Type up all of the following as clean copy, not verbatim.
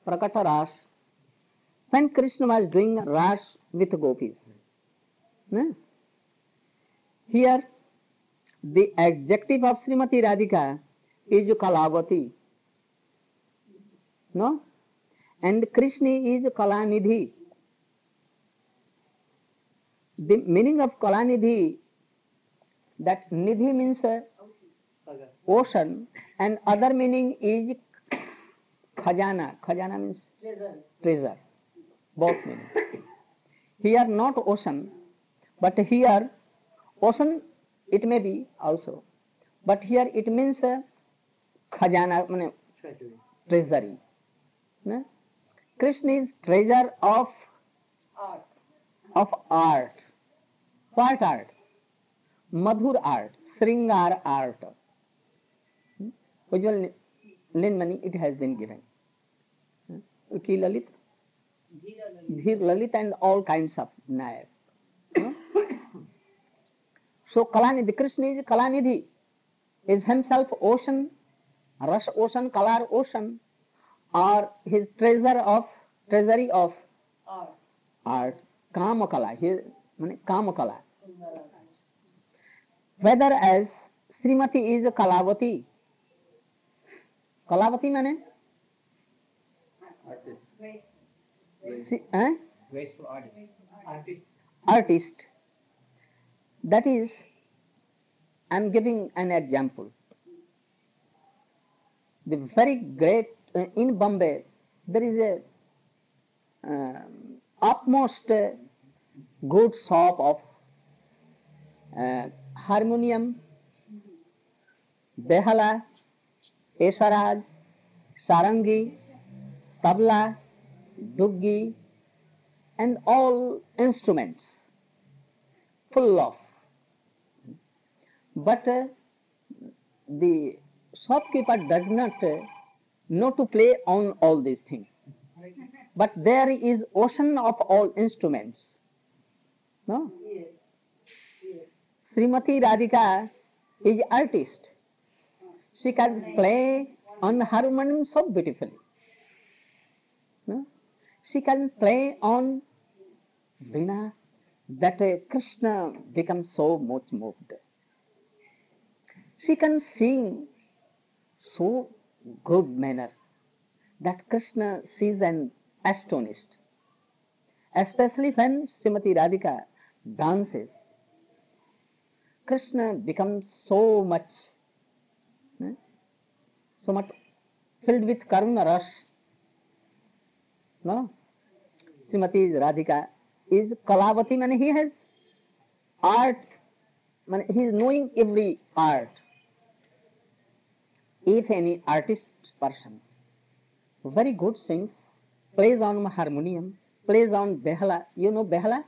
Prakata Ras, when Krishna was doing Ras with gopis. Here, the adjective of Srimati Radhika is Kalavati, no? And Krishna is Kalanidhi. The meaning of Kalanidhi, that Nidhi means ocean, and other meaning is Khajana. Khajana means treasure. Both meanings. Here not ocean, but here ocean it may be also, but here it means Khajana, treasury. Krishna is treasure of art. What art? Madhur art, Sringar art. Ujjwal Nilmani, it has been given. Ki Lalit, Dhir Lalit, and all kinds of Nair. So Kalanidhi, Krishna is Kalanidhi, is himself ocean, Ras ocean, Kalar ocean, or his treasury of art, Kamakala, his Kamakala. Whether as Srimati is Kalavati. Kalavati means graceful artist. Artist. That is, I am giving an example. The very great, in Bombay, there is a utmost good shop of harmonium, behala, esaraj, sarangi, tabla, duggi, and all instruments full of. But the shopkeeper does not know to play on all these things. But there is ocean of all instruments. No? Srimati Radhika is artist. She can play on harmonium so beautifully. No? She can play on veena that Krishna becomes so much moved. She can sing so good manner that Krishna sees and astonished. Especially when Srimati Radhika dances, Krishna becomes so much filled with Karuna Ras. No? Srimati Radhika is Kalavati, means he has art, he is knowing every art. If any artist person very good sings, plays on harmonium, plays on behala. You know behala?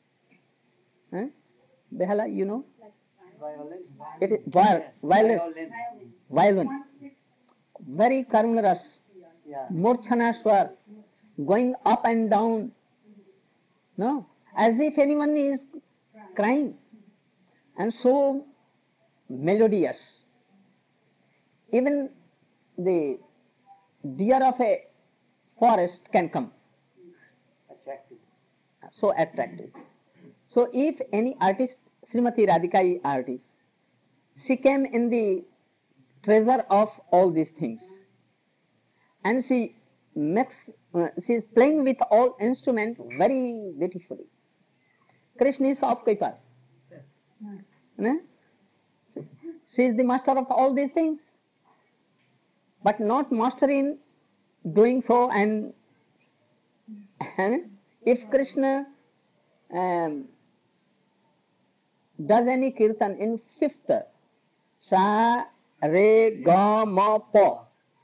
Behala, you know? Violin. It is violin. Very Karunaras, Murchana Swar, going up and down. No? As if anyone is crying. And so melodious. Even the deer of a forest can come. Attractive. So attractive. So if any artist, Srimati Radhika is artist, she came in the treasure of all these things. And she is playing with all instruments very beautifully. Krishna is shopkeeper. She is the master of all these things. But not master in doing so, and if Krishna does any kirtan in fifth, sa, re, ga, ma, pa,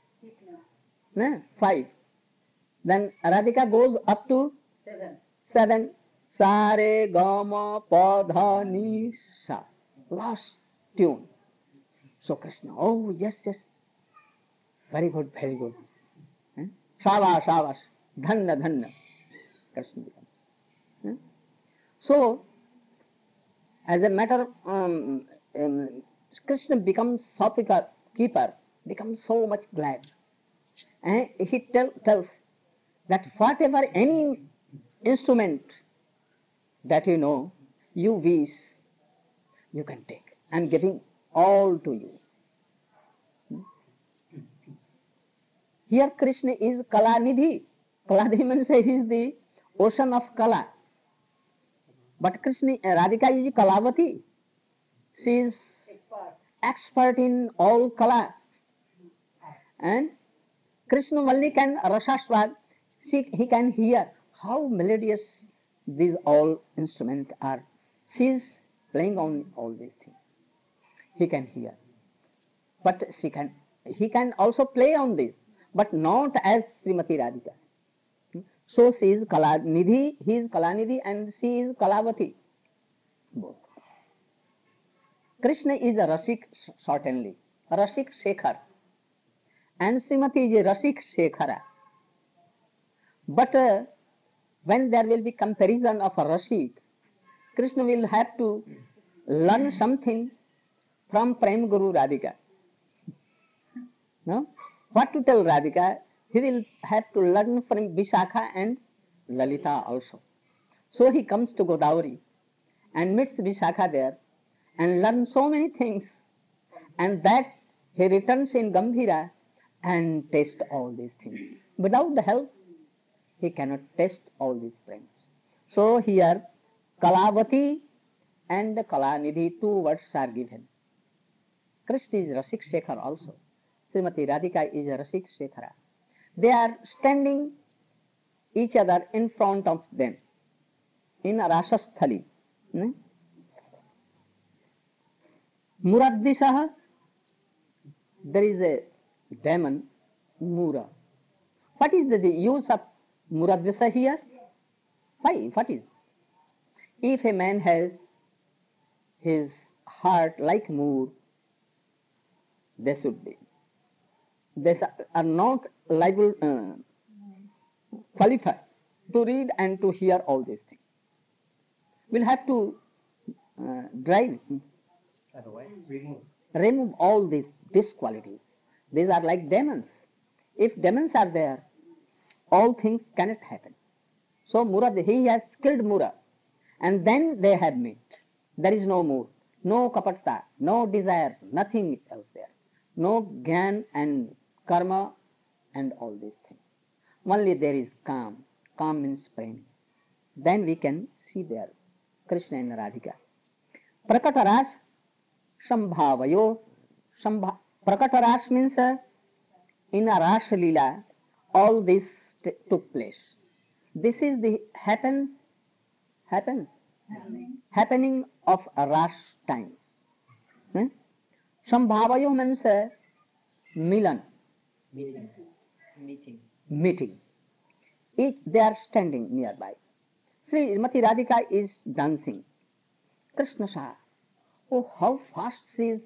5, then Radhika goes up to 7, sa, re, ga, ma, pa, dha, ni, sa, last tune. So Krishna, oh yes, very good, very good. Shabash, shabash, dhanna, dhanna. Krishna becomes. So, as a matter, Krishna becomes shopkeeper, becomes so much glad. And he tells that whatever any instrument that you know, you wish, you can take. I am giving all to you. Here Krishna is Kala Nidhi. Kala Nidhi means he is the ocean of Kala. But Krishna, Radhika is Kalavati. She is expert in all Kala. And Krishna only can Rasaswad. He can hear how melodious these all instruments are. She is playing on all these things. He can hear. But he can also play on this, but not as Srimati Radhika. So she is Kalanidhi, he is Kalanidhi, and she is Kalavati. Both. Krishna is a Rasik, certainly. Rasik Shekhar. And Srimati is a Rasik Shekhara. But when there will be comparison of a Rasik, Krishna will have to learn something from Prem Guru Radhika. No? What to tell Radhika? He will have to learn from Vishakha and Lalita also. So he comes to Godavari and meets Vishakha there and learns so many things, and that he returns in Gambhira and tastes all these things. Without the help, he cannot taste all these frames. So here Kalavati and Kalanidhi, two words are given. Krishna is Rasik Shekhar also. Srimati Radhika is a Rasik Shekhara. They are standing each other in front of them in a Rasasthali. Muraddisaha, there is a demon, Mura. What is the use of Muraddisa here? Why? What is? If a man has his heart like Moor, they should be. They are not liable, qualified to read and to hear all these things. We'll have to drive, remove all these disqualities. These are like demons. If demons are there, all things cannot happen. So Murad, he has killed Mura, and then they have met. There is no more, no kapatta, no desire, nothing else there. No gyan and karma and all these things. Only there is calm. Calm means prem. Then we can see there Krishna and Radhika. Prakataras Sambhavayo. Prakataras means in a Ras Leela all this took place. This is the happening of a Ras time. Sambhavayo means Milan. Meeting. They are standing nearby. Srimati Radhika is dancing. Krishna saw, oh, how fast she is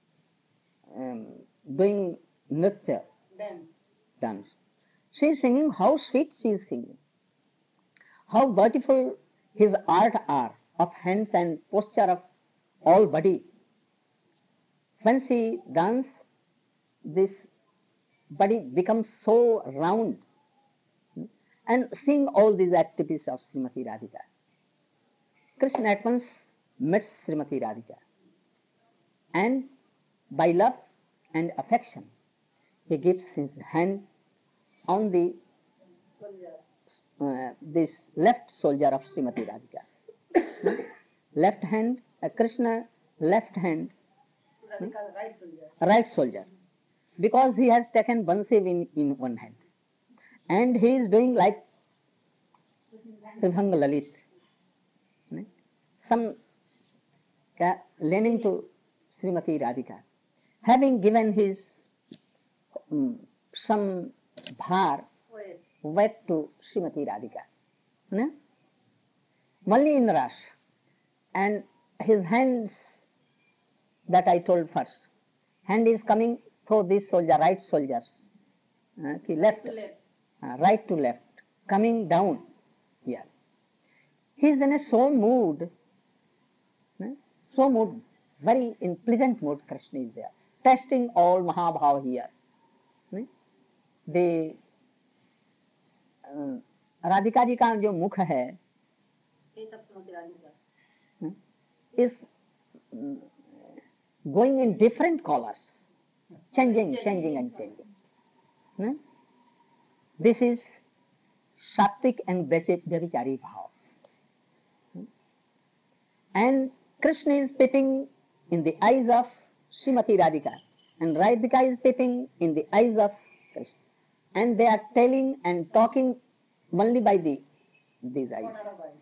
doing nritya, dance. She is singing, how sweet she is singing. How beautiful his art are of hands and posture of all body. When she dances, this body becomes so round. And seeing all these activities of Srimati Radhika, Krishna at once meets Srimati Radhika, and by love and affection, he gives his hand on the this left shoulder of Srimati Radhika. Left hand, Krishna left hand, right shoulder, because he has taken Bansi in one hand. And he is doing like Tribhanga Lalit. Some leaning to Srimati Radhika. Having given his some bhar, weight to Srimati Radhika. Only in Ras. And his hands that I told first. Hand is coming through this soldier, right soldiers. Left. Right to left, coming down here. He is in a so mood, very in pleasant mood. Krishna is there, testing all Mahabhava here. The Radhika ji का जो मुख है is going in different colors, changing and changing. This is Sattvic and Vyabhichari bhav. And Krishna is peeping in the eyes of Srimati Radhika, and Radhika is peeping in the eyes of Krishna, and they are telling and talking only by these eyes.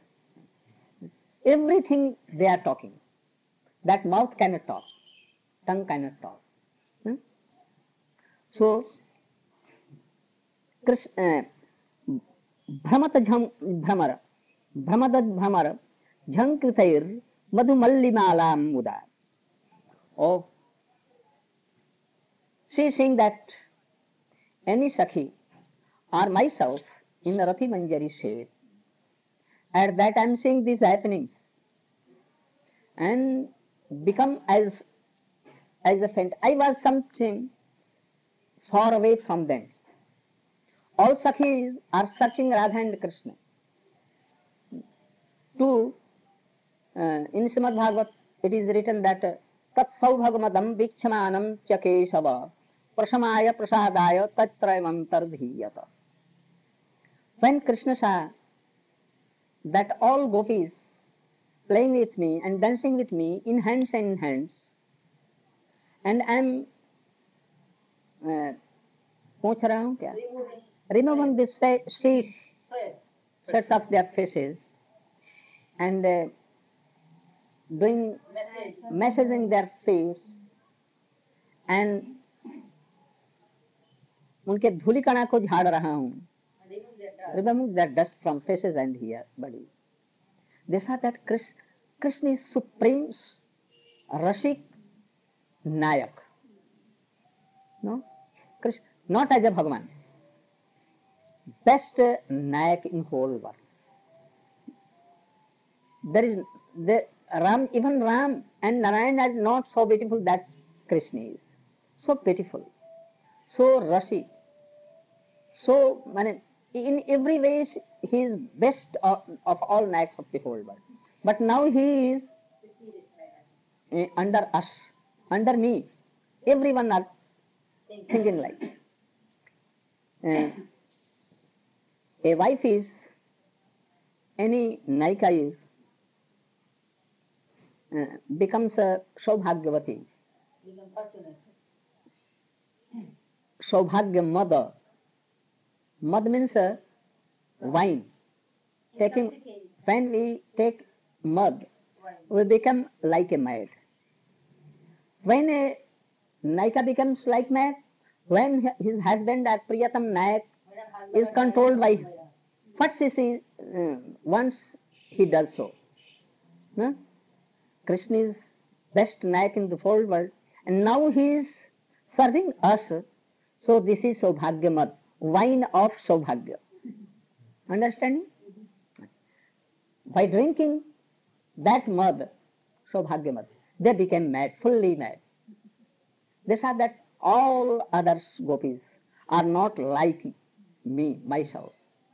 Everything they are talking. That mouth cannot talk, tongue cannot talk. So, भ्रमर झंकृतैर मधुमल्लिमालां मुदा. Oh, she is saying that any Sakhi or myself in the Rathi Manjari said, at that I am seeing these happenings and become as a faint. I was something far away from them. All Sakhis are searching Radha and Krishna. In Srimad Bhagavat it is written that tat saubhagamadam vikchamanam chakeshava prasamaya prasadaya tatrayam tardhiyata. When Krishna saw that all gopis playing with me and dancing with me in hands, and I am पूछ रहा हूँ क्या? Removing the sweats of their faces and doing massaging their face and उनके धूलिकणा को झाड़ रहा हूँ. Removing that dust from faces and here body. They saw that Krishna is supreme Rashik Nayak. No? Krishna, not as a Bhagavan. Best Nayak in whole world. There is even Ram and Narayana is not so beautiful that Krishna is. So beautiful, so Rasi, so in every way he is best of all Nayaks of the whole world. But now he is under us, under me. Everyone are thinking like. A wife is, any Naika is, becomes a Saubhagyavati. Saubhagya mother. Mad means wine. When we take mud, we become like a maid. When a Naika becomes like maid, when his husband or Priyatam Nayak is controlled by what she sees, once he does so. No? Krishna is best Nayak in the whole world, and now he is serving us. So this is Saubhagya Mad, wine of Saubhagya. Understanding? By drinking that mud, Saubhagya Mad, they became mad, fully mad. They saw that all other gopis are not like me, myself.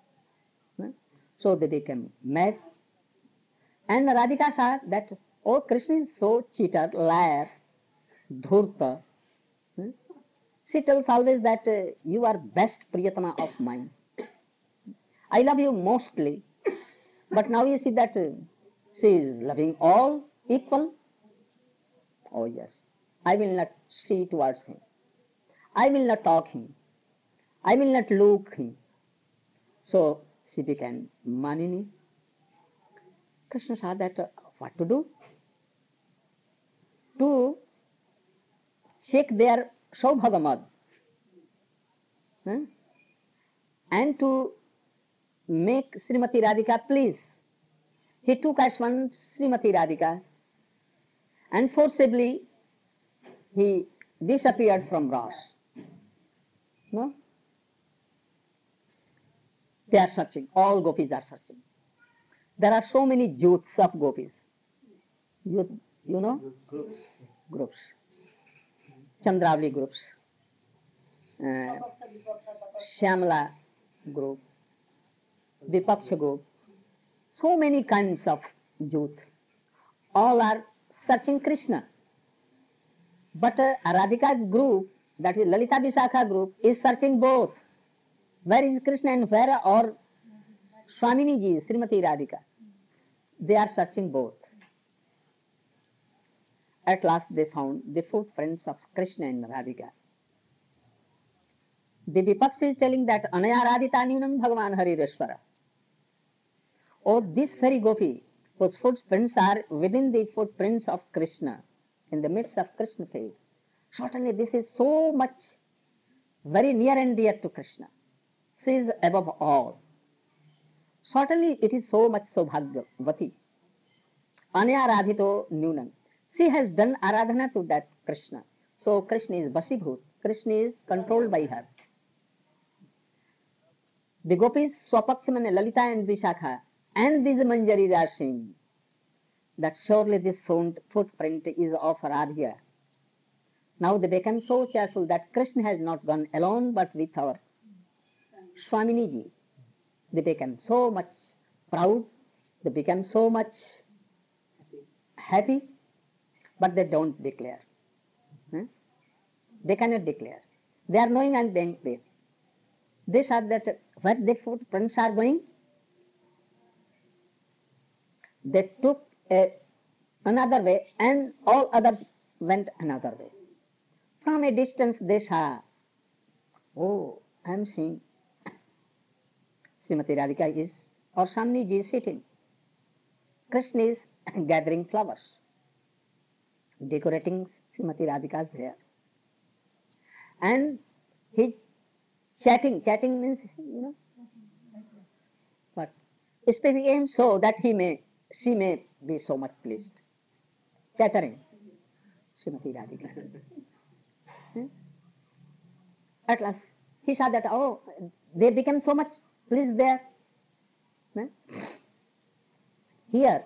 So they became mad. And Radhika saw that, oh, Krishna is so cheater, liar, dhurta. She tells always that you are best Priyatama of mine. I love you mostly. But now you see that she is loving all equal. Oh yes, I will not see towards him. I will not talk him. I will not look him. So she became Manini. Krishna saw that what to do? To check their Saubhagamad and to make Srimati Radhika please. He took as one Srimati Radhika and forcibly he disappeared from Ras. No? They are searching. All gopis are searching. There are so many youths of gopis. You know? Groups. Chandravali groups. Shyamala group. Vipaksha group, so many kinds of youth, all are searching Krishna. But Radhika group, that is Lalita Vishakha group, is searching both. Where is Krishna and where are Swamini ji, Srimati Radhika? They are searching both. At last they found the footprints of Krishna and Radhika. The Vipakshi is telling that Anaya Radhita Nunam Bhagavan Harireshwara. Oh, this very gopi, whose footprints are within the footprints of Krishna, in the midst of Krishna face. Certainly this is so much very near and dear to Krishna. She is above all. Certainly it is so much Sobhagyavati. Anaya Radhito Nunam. She has done aradhana to that Krishna. So Krishna is Vasibhut. Krishna is controlled by her. The gopis, Swapakshimane, Lalita and Vishakha, and these Manjaris are saying that surely this footprint is of Radhika. Now they become so cheerful that Krishna has not gone alone but with our Swamini ji. They become so much proud, they become so much happy, but they don't declare. They cannot declare. They are knowing and being there. They said that where the footprints are going, they took another way and all others went another way. From a distance they saw, oh, I am seeing Srimati Radhika is, or Swamini ji is sitting. Krishna is gathering flowers, decorating Srimati Radhika's hair. And he chatting means, but speaking him so that she may be so much pleased. Chattering, Srimati Radhika. At last, he saw that, oh, they became so much pleased there. Here,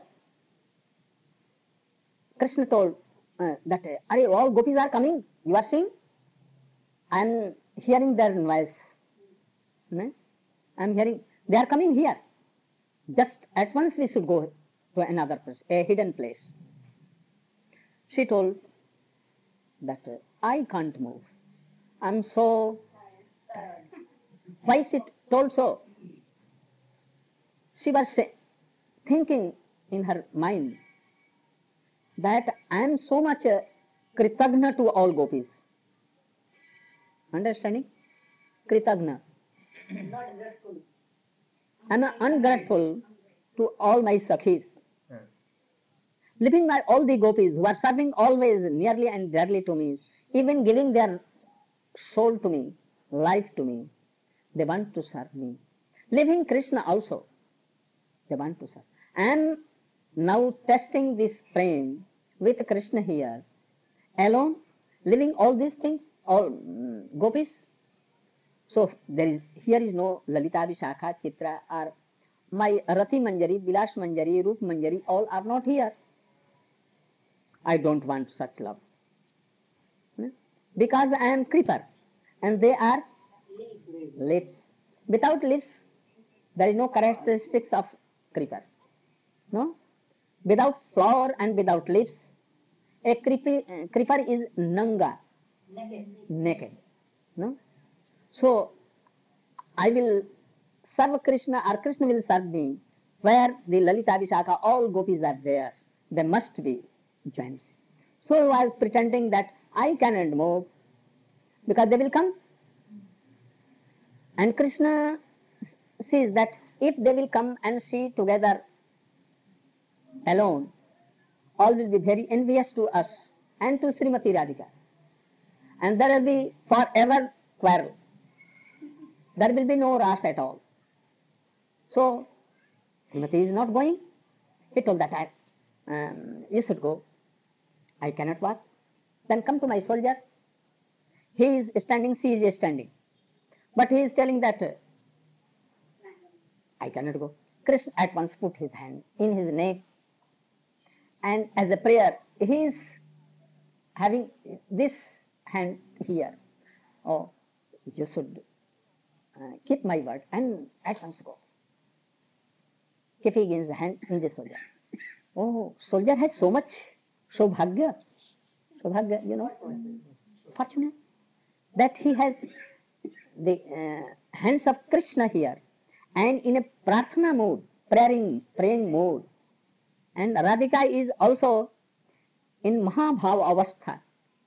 Krishna told that, all gopis are coming, you are seeing? I am hearing their noise. I am hearing, they are coming here. Just at once we should go to another place, a hidden place. She told that I can't move. I am so tired. Why she told so? She was thinking in her mind that I am so much Kritagna to all gopis. Understanding? Kritagna. Not grateful. I am ungrateful to all my sakhis. Living by all the gopis who are serving always nearly and dearly to me, even giving their soul to me, life to me, they want to serve me. Living Krishna also, they want to serve. I am now testing this prem with Krishna here, alone, living all these things, all gopis. So here is no Lalita, Vishakha, Chitra, or my Rati Manjari, Vilas Manjari, Rup Manjari, all are not here. I don't want such love. Because I am creeper and they are lips. Without lips, there is no characteristics of creeper. No? Without flower and without lips, a creeper is nanga, naked. No? So, I will serve Krishna or Krishna will serve me where the Lalita Vishakha, all gopis are there. They must be joined. So I was pretending that I cannot move because they will come. And Krishna sees that if they will come and see together alone, all will be very envious to us and to Srimati Radhika. And there will be forever quarrel. There will be no ras at all. So, Srimati is not going. He told that you should go. I cannot walk. Then come to my soldier. He is standing, she is standing. But he is telling that I cannot go. Krishna at once put his hand in his neck, and as a prayer, he is having this hand here. Oh, you should keep my word and at once go. keeping his hand in the soldier. Oh, soldier has so much Sobhagya, fortunate, that he has the hands of Krishna here, and in a prarthana mode, praying mode. And Radhika is also in Mahabhav Avastha.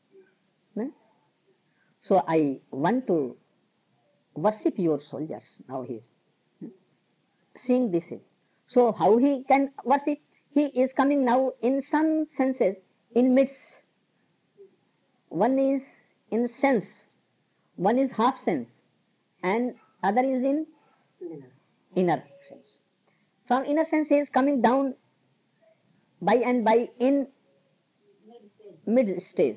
So I want to worship your soldiers. Now he is seeing this. So how he can worship? He is coming now in some senses in midst. One is in sense, one is half sense, and other is in inner sense. From inner sense he is coming down by and by in mid stage.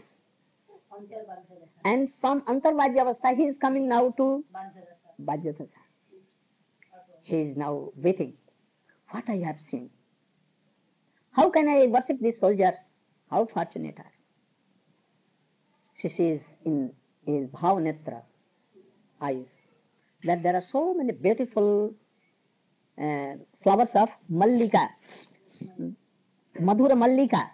And from Antarvajyavastha he is coming now to Bajyadasa. He is now waiting. What I have seen. How can I worship these soldiers? How fortunate are. She sees in his Bhavnetra eyes that there are so many beautiful flowers of Mallika, Madhura Mallika,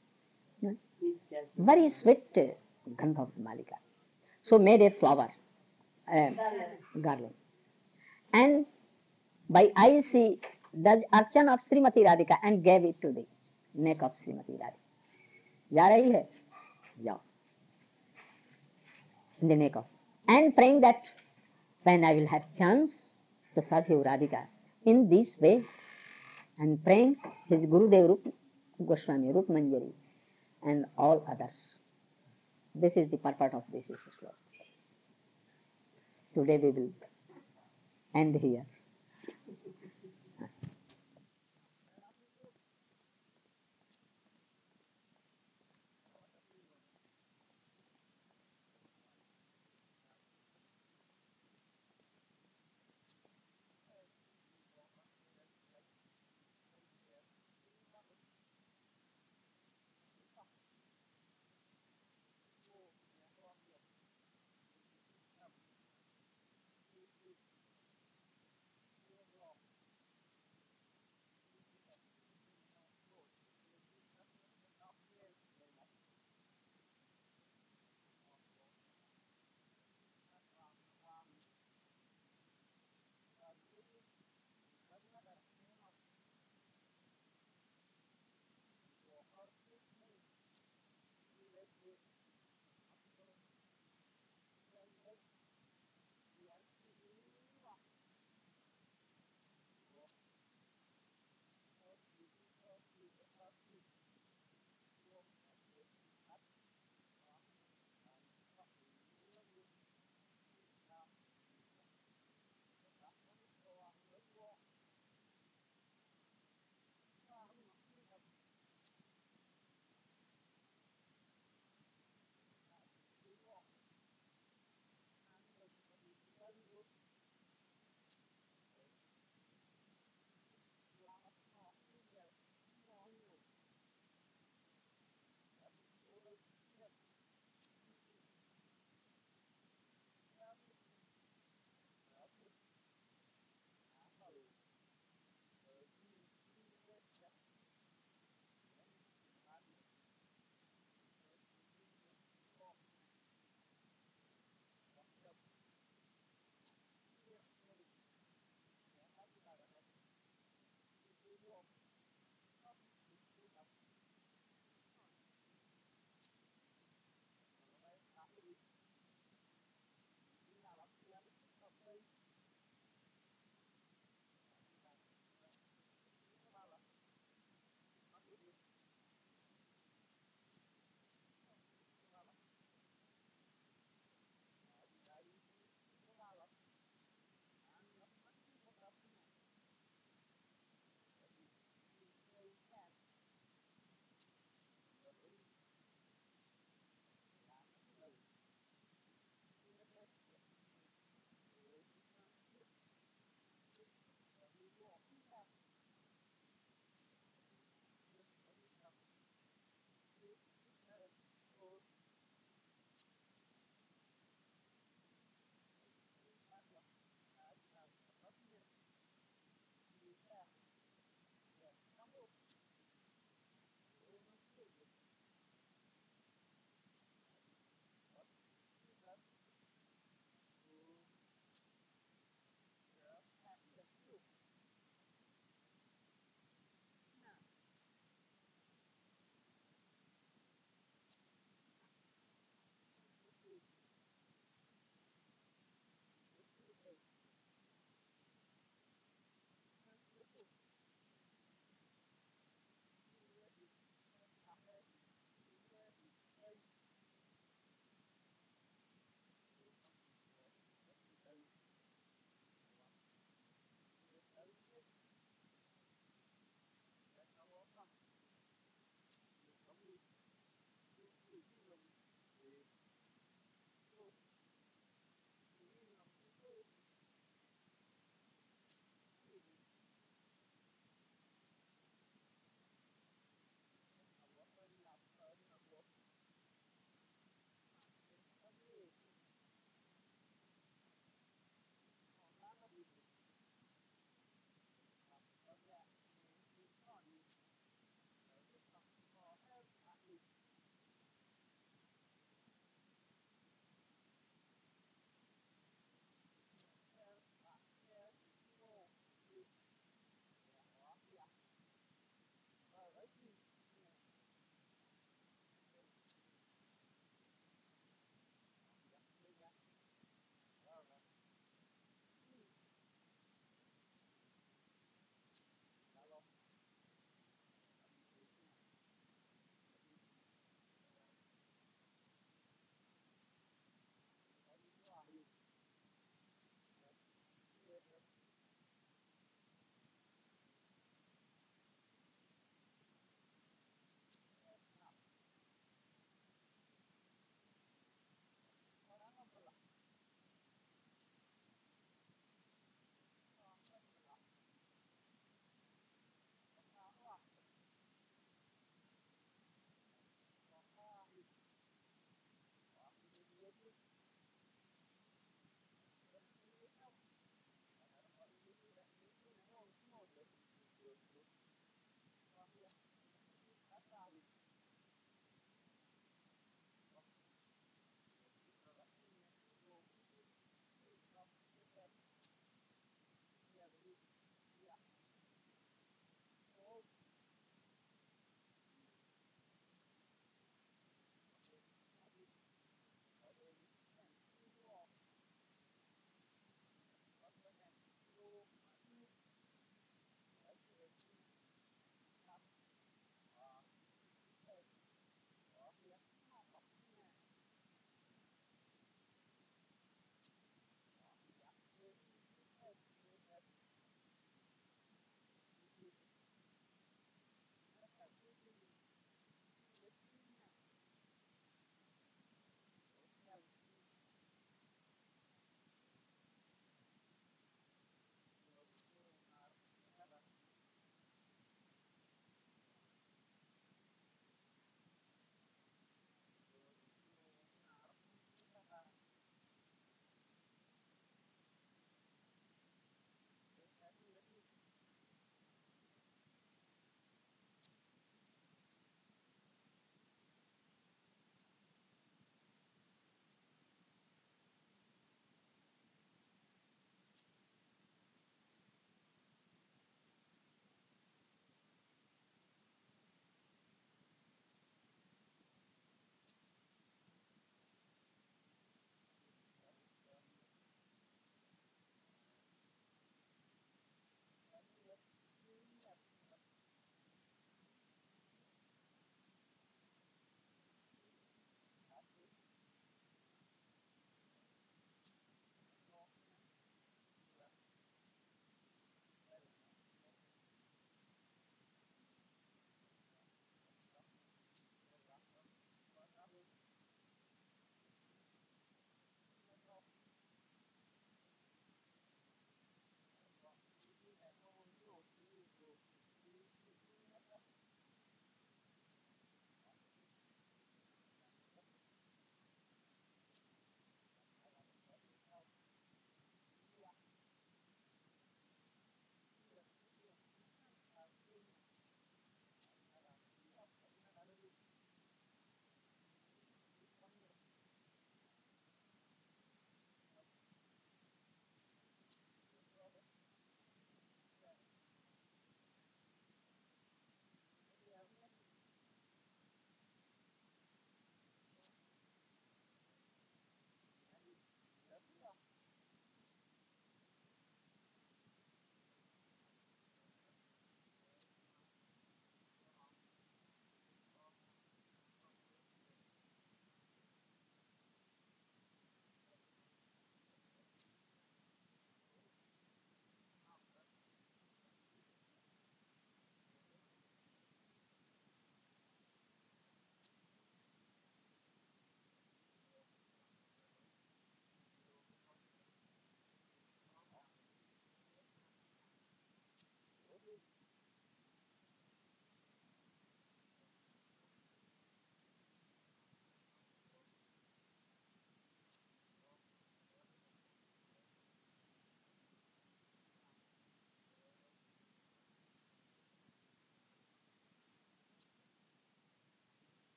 very sweet gandha of Mallika. So made a flower, garland. And by eye she does archan of Srimati Radhika and gave it to the neck of Srimati Radhika. जा रही है, जाओ. In the neck of, and praying that when I will have chance to serve you Radhika in this way, and praying his Gurudev Rup Goswami, Rup Manjari, and all others. This is the purport of this sloka. Today we will end here.